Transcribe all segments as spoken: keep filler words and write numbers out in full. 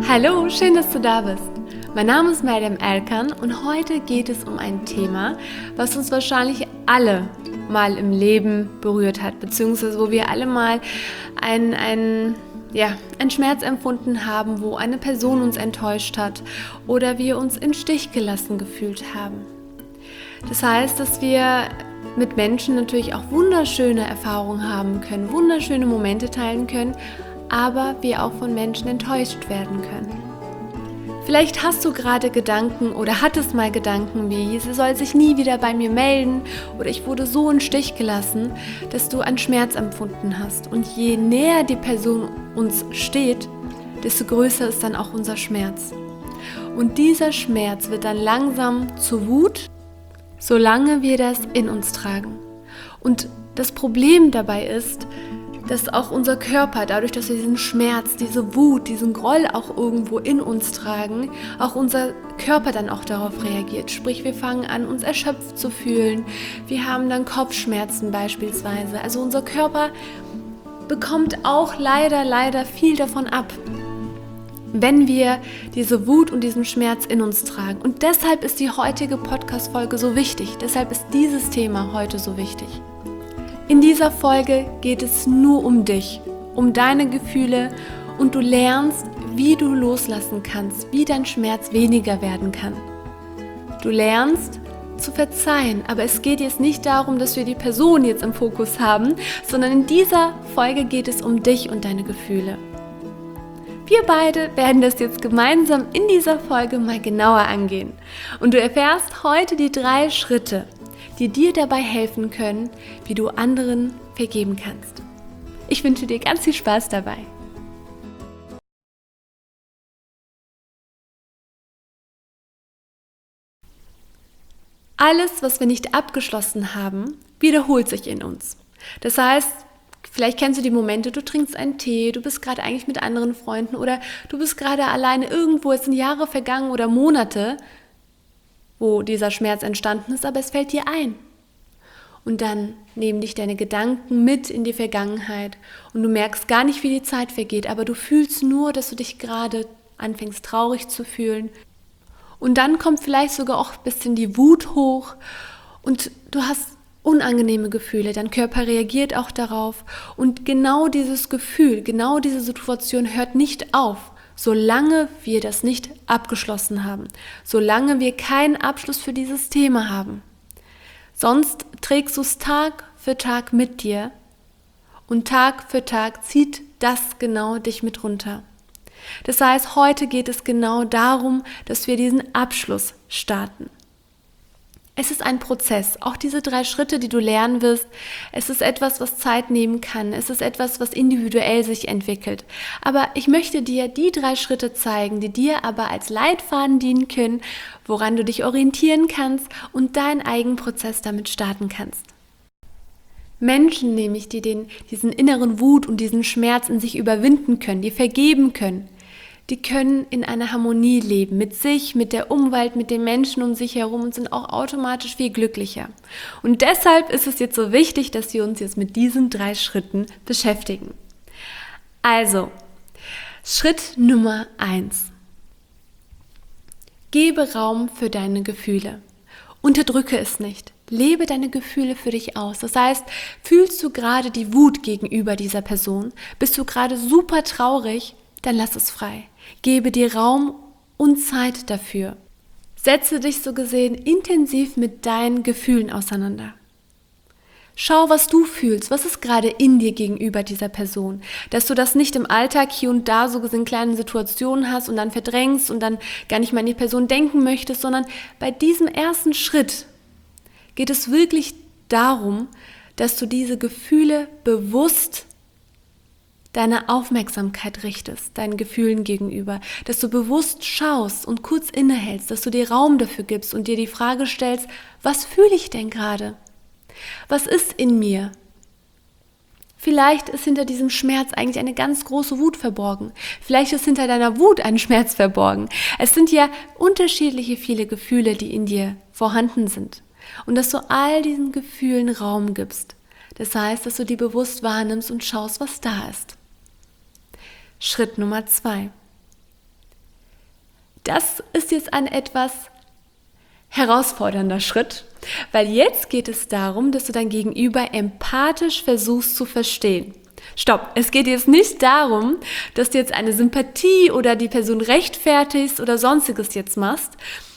Hallo, schön, dass du da bist. Mein Name ist Meryem Erkan und heute geht es um ein Thema, was uns wahrscheinlich alle mal im Leben berührt hat, beziehungsweise wo wir alle mal einen, einen, ja, einen Schmerz empfunden haben, wo eine Person uns enttäuscht hat oder wir uns in Stich gelassen gefühlt haben. Das heißt, dass wir mit Menschen natürlich auch wunderschöne Erfahrungen haben können, wunderschöne Momente teilen können, aber wir auch von Menschen enttäuscht werden können. Vielleicht hast du gerade Gedanken oder hattest mal Gedanken wie, sie soll sich nie wieder bei mir melden oder ich wurde so in Stich gelassen, dass du einen Schmerz empfunden hast. Und je näher die Person uns steht, desto größer ist dann auch unser Schmerz. Und dieser Schmerz wird dann langsam zu Wut, solange wir das in uns tragen. Und das Problem dabei ist, dass auch unser Körper, dadurch, dass wir diesen Schmerz, diese Wut, diesen Groll auch irgendwo in uns tragen, auch unser Körper dann auch darauf reagiert. Sprich, wir fangen an, uns erschöpft zu fühlen. Wir haben dann Kopfschmerzen beispielsweise. Also unser Körper bekommt auch leider, leider viel davon ab, wenn wir diese Wut und diesen Schmerz in uns tragen. Und deshalb ist die heutige Podcast-Folge so wichtig. Deshalb ist dieses Thema heute so wichtig. In dieser Folge geht es nur um dich, um deine Gefühle und du lernst, wie du loslassen kannst, wie dein Schmerz weniger werden kann. Du lernst zu verzeihen, aber es geht jetzt nicht darum, dass wir die Person jetzt im Fokus haben, sondern in dieser Folge geht es um dich und deine Gefühle. Wir beide werden das jetzt gemeinsam in dieser Folge mal genauer angehen und du erfährst heute die drei Schritte, die dir dabei helfen können, wie du anderen vergeben kannst. Ich wünsche dir ganz viel Spaß dabei. Alles, was wir nicht abgeschlossen haben, wiederholt sich in uns. Das heißt, vielleicht kennst du die Momente, du trinkst einen Tee, du bist gerade eigentlich mit anderen Freunden oder du bist gerade alleine irgendwo, es sind Jahre vergangen oder Monate, wo dieser Schmerz entstanden ist, aber es fällt dir ein. Und dann nehmen dich deine Gedanken mit in die Vergangenheit und du merkst gar nicht, wie die Zeit vergeht, aber du fühlst nur, dass du dich gerade anfängst traurig zu fühlen. Und dann kommt vielleicht sogar auch ein bisschen die Wut hoch und du hast unangenehme Gefühle, dein Körper reagiert auch darauf. Und genau dieses Gefühl, genau diese Situation hört nicht auf, solange wir das nicht abgeschlossen haben, solange wir keinen Abschluss für dieses Thema haben. Sonst trägst du es Tag für Tag mit dir und Tag für Tag zieht das genau dich mit runter. Das heißt, heute geht es genau darum, dass wir diesen Abschluss starten. Es ist ein Prozess, auch diese drei Schritte, die du lernen wirst, es ist etwas, was Zeit nehmen kann, es ist etwas, was individuell sich entwickelt. Aber ich möchte dir die drei Schritte zeigen, die dir aber als Leitfaden dienen können, woran du dich orientieren kannst und deinen eigenen Prozess damit starten kannst. Menschen nämlich, die den, diesen inneren Wut und diesen Schmerz in sich überwinden können, die vergeben können, die können in einer Harmonie leben, mit sich, mit der Umwelt, mit den Menschen um sich herum und sind auch automatisch viel glücklicher. Und deshalb ist es jetzt so wichtig, dass wir uns jetzt mit diesen drei Schritten beschäftigen. Also, Schritt Nummer eins. Gebe Raum für deine Gefühle. Unterdrücke es nicht. Lebe deine Gefühle für dich aus. Das heißt, fühlst du gerade die Wut gegenüber dieser Person? Bist du gerade super traurig? Dann lass es frei. Gebe dir Raum und Zeit dafür. Setze dich so gesehen intensiv mit deinen Gefühlen auseinander. Schau, was du fühlst, was ist gerade in dir gegenüber dieser Person. Dass du das nicht im Alltag hier und da so gesehen kleine Situationen hast und dann verdrängst und dann gar nicht mehr an die Person denken möchtest, sondern bei diesem ersten Schritt geht es wirklich darum, dass du diese Gefühle bewusst deine Aufmerksamkeit richtest, deinen Gefühlen gegenüber, dass du bewusst schaust und kurz innehältst, dass du dir Raum dafür gibst und dir die Frage stellst, was fühle ich denn gerade? Was ist in mir? Vielleicht ist hinter diesem Schmerz eigentlich eine ganz große Wut verborgen. Vielleicht ist hinter deiner Wut ein Schmerz verborgen. Es sind ja unterschiedliche viele Gefühle, die in dir vorhanden sind. Und dass du all diesen Gefühlen Raum gibst. Das heißt, dass du die bewusst wahrnimmst und schaust, was da ist. Schritt Nummer zwei. das ist jetzt ein etwas herausfordernder Schritt, weil jetzt geht es darum, dass du dein Gegenüber empathisch versuchst zu verstehen. Stopp, es geht jetzt nicht darum, dass du jetzt eine Sympathie oder die Person rechtfertigst oder sonstiges jetzt machst.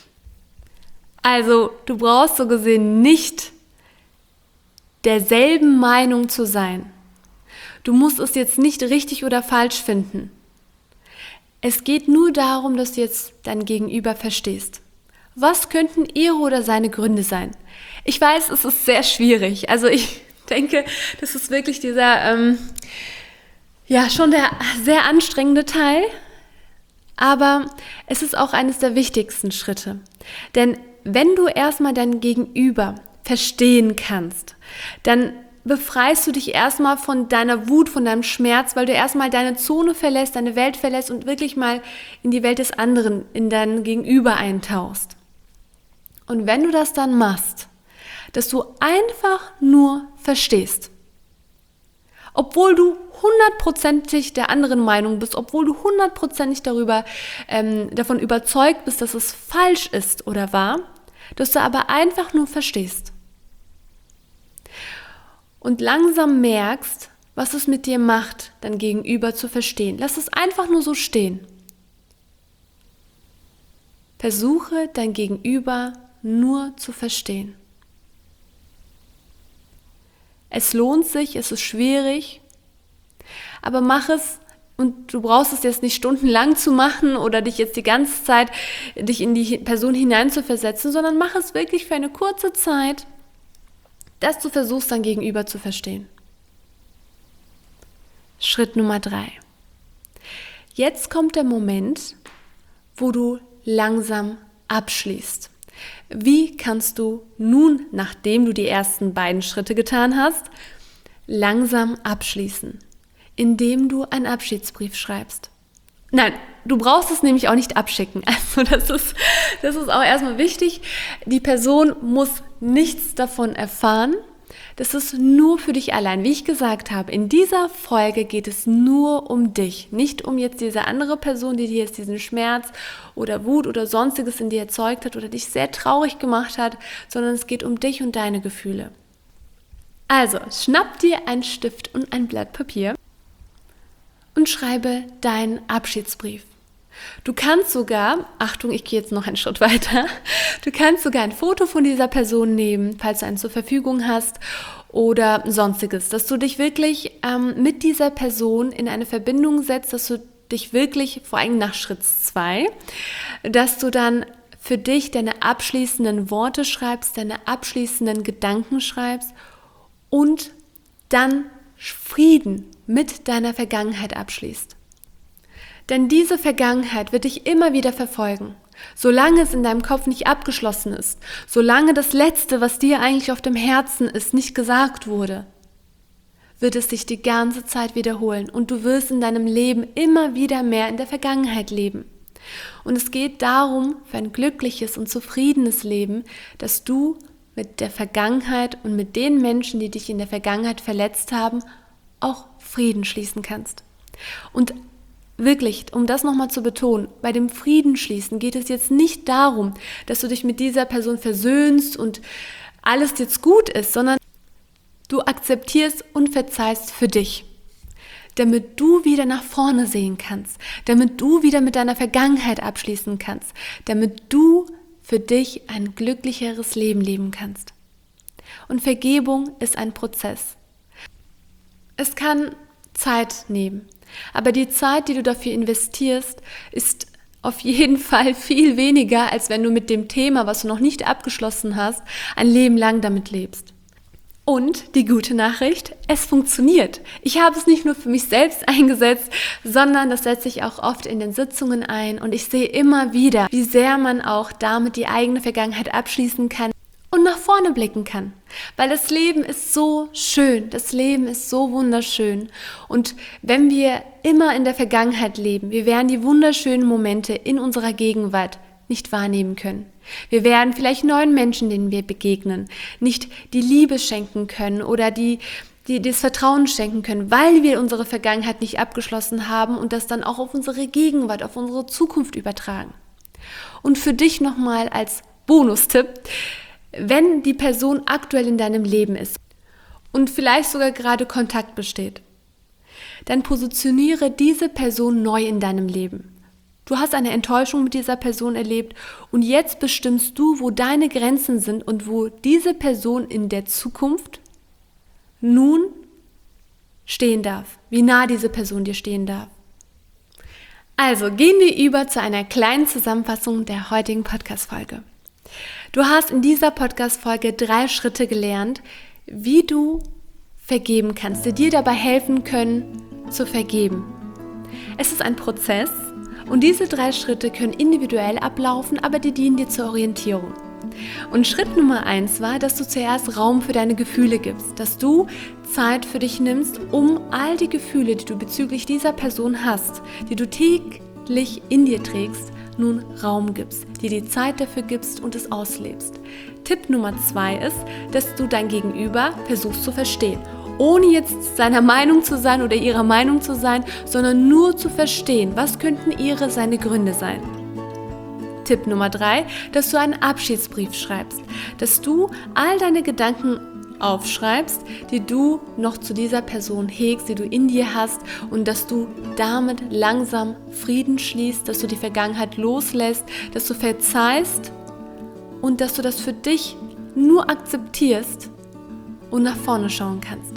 Also du brauchst so gesehen nicht derselben Meinung zu sein. Du musst es jetzt nicht richtig oder falsch finden. Es geht nur darum, dass du jetzt dein Gegenüber verstehst. Was könnten ihre oder seine Gründe sein? Ich weiß, es ist sehr schwierig. Also ich denke, das ist wirklich dieser, ähm, ja, schon der sehr anstrengende Teil. Aber es ist auch eines der wichtigsten Schritte. Denn wenn du erstmal dein Gegenüber verstehen kannst, dann befreist du dich erstmal von deiner Wut, von deinem Schmerz, weil du erstmal deine Zone verlässt, deine Welt verlässt und wirklich mal in die Welt des anderen, in dein Gegenüber eintauchst. Und wenn du das dann machst, dass du einfach nur verstehst, obwohl du hundertprozentig der anderen Meinung bist, obwohl du hundertprozentig darüber, ähm, davon überzeugt bist, dass es falsch ist oder wahr, dass du aber einfach nur verstehst. Und langsam merkst, was es mit dir macht, dein Gegenüber zu verstehen. Lass es einfach nur so stehen. Versuche dein Gegenüber nur zu verstehen. Es lohnt sich, es ist schwierig, aber mach es, und du brauchst es jetzt nicht stundenlang zu machen oder dich jetzt die ganze Zeit dich in die Person hineinzuversetzen, sondern mach es wirklich für eine kurze Zeit, dass du versuchst, dein Gegenüber zu verstehen. Schritt Nummer drei. Jetzt kommt der Moment, wo du langsam abschließt. Wie kannst du nun, nachdem du die ersten beiden Schritte getan hast, langsam abschließen? Indem du einen Abschiedsbrief schreibst. Nein, du brauchst es nämlich auch nicht abschicken. Also das ist, das ist auch erstmal wichtig. Die Person muss nichts davon erfahren. Das ist nur für dich allein. Wie ich gesagt habe, in dieser Folge geht es nur um dich. Nicht um jetzt diese andere Person, die dir jetzt diesen Schmerz oder Wut oder sonstiges in dir erzeugt hat oder dich sehr traurig gemacht hat, sondern es geht um dich und deine Gefühle. Also, schnapp dir einen Stift und ein Blatt Papier und schreibe deinen Abschiedsbrief. Du kannst sogar, Achtung, ich gehe jetzt noch einen Schritt weiter, du kannst sogar ein Foto von dieser Person nehmen, falls du einen zur Verfügung hast oder sonstiges, dass du dich wirklich ähm, mit dieser Person in eine Verbindung setzt, dass du dich wirklich, vor allem nach Schritt zwei, dass du dann für dich deine abschließenden Worte schreibst, deine abschließenden Gedanken schreibst und dann Frieden mit deiner Vergangenheit abschließt. Denn diese Vergangenheit wird dich immer wieder verfolgen, solange es in deinem Kopf nicht abgeschlossen ist, solange das Letzte, was dir eigentlich auf dem Herzen ist, nicht gesagt wurde, wird es sich die ganze Zeit wiederholen und du wirst in deinem Leben immer wieder mehr in der Vergangenheit leben. Und es geht darum, für ein glückliches und zufriedenes Leben, dass du mit der Vergangenheit und mit den Menschen, die dich in der Vergangenheit verletzt haben, auch Frieden schließen kannst. Und wirklich, um das nochmal zu betonen, bei dem Frieden schließen geht es jetzt nicht darum, dass du dich mit dieser Person versöhnst und alles jetzt gut ist, sondern du akzeptierst und verzeihst für dich, damit du wieder nach vorne sehen kannst, damit du wieder mit deiner Vergangenheit abschließen kannst, damit du für dich ein glücklicheres Leben leben kannst. Und Vergebung ist ein Prozess. Es kann Zeit nehmen. Aber die Zeit, die du dafür investierst, ist auf jeden Fall viel weniger, als wenn du mit dem Thema, was du noch nicht abgeschlossen hast, ein Leben lang damit lebst. Und die gute Nachricht, es funktioniert. Ich habe es nicht nur für mich selbst eingesetzt, sondern das setze ich auch oft in den Sitzungen ein und ich sehe immer wieder, wie sehr man auch damit die eigene Vergangenheit abschließen kann und nach vorne blicken kann. Weil das Leben ist so schön, das Leben ist so wunderschön. Und wenn wir immer in der Vergangenheit leben, wir werden die wunderschönen Momente in unserer Gegenwart nicht wahrnehmen können. Wir werden vielleicht neuen Menschen, denen wir begegnen, nicht die Liebe schenken können oder die, die das Vertrauen schenken können, weil wir unsere Vergangenheit nicht abgeschlossen haben und das dann auch auf unsere Gegenwart, auf unsere Zukunft übertragen. Und für dich nochmal als Bonustipp, wenn die Person aktuell in deinem Leben ist und vielleicht sogar gerade Kontakt besteht, dann positioniere diese Person neu in deinem Leben. Du hast eine Enttäuschung mit dieser Person erlebt und jetzt bestimmst du, wo deine Grenzen sind und wo diese Person in der Zukunft nun stehen darf, wie nah diese Person dir stehen darf. Also gehen wir über zu einer kleinen Zusammenfassung der heutigen Podcast-Folge. Du hast in dieser Podcast-Folge drei Schritte gelernt, wie du vergeben kannst, die dir dabei helfen können, zu vergeben. Es ist ein Prozess und diese drei Schritte können individuell ablaufen, aber die dienen dir zur Orientierung. Und Schritt Nummer eins war, dass du zuerst Raum für deine Gefühle gibst, dass du Zeit für dich nimmst, um all die Gefühle, die du bezüglich dieser Person hast, die du täglich in dir trägst, nun Raum gibst, dir die Zeit dafür gibst und es auslebst. Tipp Nummer zwei ist, dass du dein Gegenüber versuchst zu verstehen, ohne jetzt seiner Meinung zu sein oder ihrer Meinung zu sein, sondern nur zu verstehen, was könnten ihre, seine Gründe sein. Tipp Nummer drei, dass du einen Abschiedsbrief schreibst, dass du all deine Gedanken aufschreibst, die du noch zu dieser Person hegst, die du in dir hast und dass du damit langsam Frieden schließt, dass du die Vergangenheit loslässt, dass du verzeihst und dass du das für dich nur akzeptierst und nach vorne schauen kannst.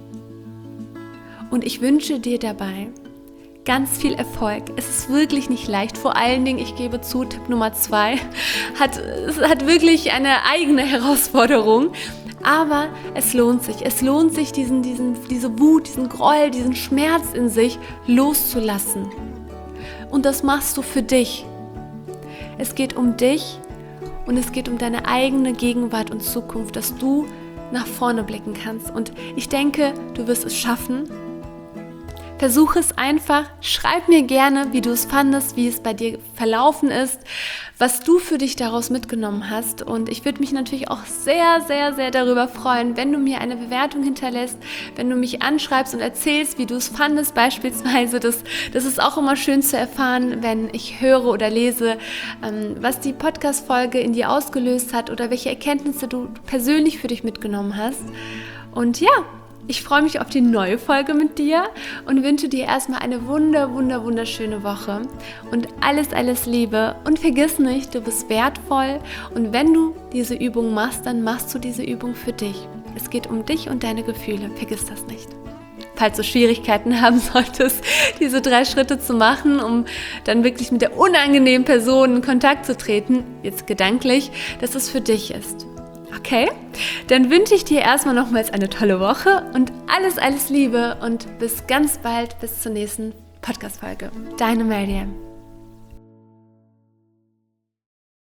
Und ich wünsche dir dabei ganz viel Erfolg. Es ist wirklich nicht leicht. Vor allen Dingen, ich gebe zu, Tipp Nummer zwei hat, es hat wirklich eine eigene Herausforderung. Aber es lohnt sich. Es lohnt sich, diesen, diesen, diese Wut, diesen Groll, diesen Schmerz in sich loszulassen. Und das machst du für dich. Es geht um dich und es geht um deine eigene Gegenwart und Zukunft, dass du nach vorne blicken kannst. Und ich denke, du wirst es schaffen. Versuch es einfach, schreib mir gerne, wie du es fandest, wie es bei dir verlaufen ist, was du für dich daraus mitgenommen hast. Und ich würde mich natürlich auch sehr, sehr, sehr darüber freuen, wenn du mir eine Bewertung hinterlässt, wenn du mich anschreibst und erzählst, wie du es fandest beispielsweise. Das, das ist auch immer schön zu erfahren, wenn ich höre oder lese, ähm, was die Podcast-Folge in dir ausgelöst hat oder welche Erkenntnisse du persönlich für dich mitgenommen hast. Und ja, ich freue mich auf die neue Folge mit dir und wünsche dir erstmal eine wunder, wunder, wunderschöne Woche und alles, alles Liebe und vergiss nicht, du bist wertvoll und wenn du diese Übung machst, dann machst du diese Übung für dich. Es geht um dich und deine Gefühle, vergiss das nicht. Falls du Schwierigkeiten haben solltest, diese drei Schritte zu machen, um dann wirklich mit der unangenehmen Person in Kontakt zu treten, jetzt gedanklich, dass es für dich ist. Okay, dann wünsche ich dir erstmal nochmals eine tolle Woche und alles, alles Liebe und bis ganz bald, bis zur nächsten Podcast-Folge. Deine Mariam.